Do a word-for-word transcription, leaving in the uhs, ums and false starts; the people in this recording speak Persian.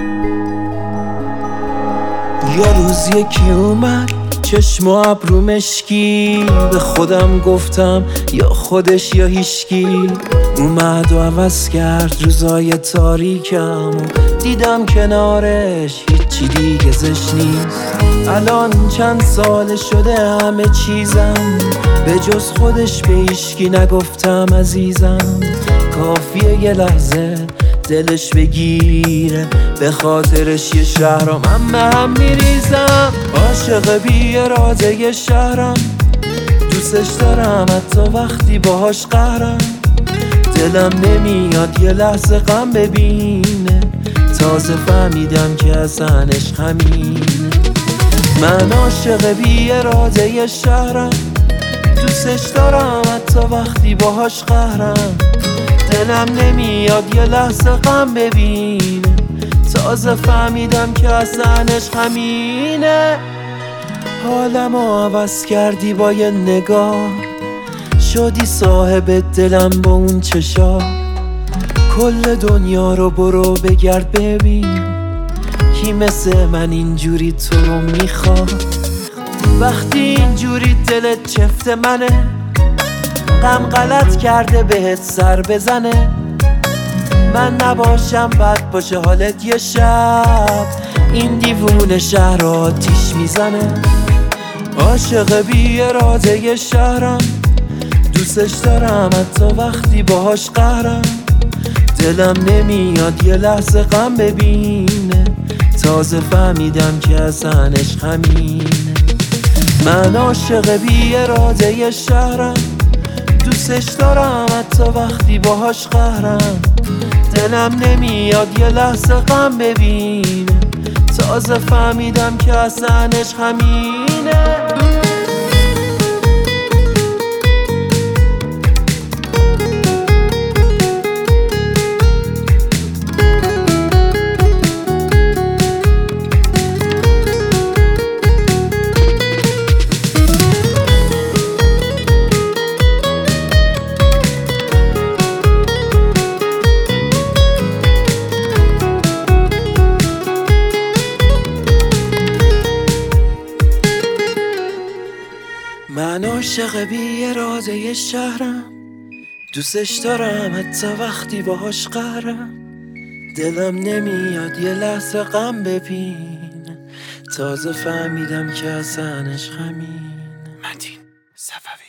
یا روز یکی اومد چشم و ابرو مشکی، به خودم گفتم یا خودش یا هیشکی. اومد و عوض کرد روزای تاریکم و دیدم کنارش هیچی دیگه زش نیست. الان چند سال شده همه چیزم به جز خودش به هیشکی نگفتم عزیزم. کافیه یه لحظه دلش بگیره به خاطرش یه شهرام من به هم میریزم. عاشق بی اراده یه شهرم، دوستش دارم حتی وقتی باهاش قهرم. دلم نمیاد یه لحظه غم ببینه، تازه فهمیدم که اصلا عشق همینه. من عاشق بی اراده یه شهرم، دوستش دارم حتی وقتی باهاش قهرم. دلم نمیاد یه لحظه غم ببینه، تازه فهمیدم که اصلا عشق همینه. حالمو عوض کردی با یه نگاه، شدی صاحب دلم با اون چشا. کل دنیا رو برو بگرد ببین، کی مثل من اینجوری تو رو میخواد. وقتی اینجوری دلت چفت منه، غم غلط کرده بهت سر بزنه. من نباشم بد باشه حالت یه شب، این دیوونه شهر آتیش میزنه. عاشق بی اراده یه شهرم، دوستش دارم حتی وقتی باهاش قهرم. دلم نمیاد یه لحظه غم ببینه، تازه فهمیدم که اصلا عشق همینه. من عاشق بی اراده یه شهرم، دوستش دارم حتی وقتی باهاش قهرم. دلم نمیاد یه لحظه غم ببینه، تازه فهمیدم که اصلا عشق همینه. من عاشق بی اراده یه شهرم، دوستش دارم حتی وقتی باهاش قهرم. دلم نمیاد یه لحظه غم ببینه، تازه فهمیدم که اصلا عشق همینه. متین صفوی.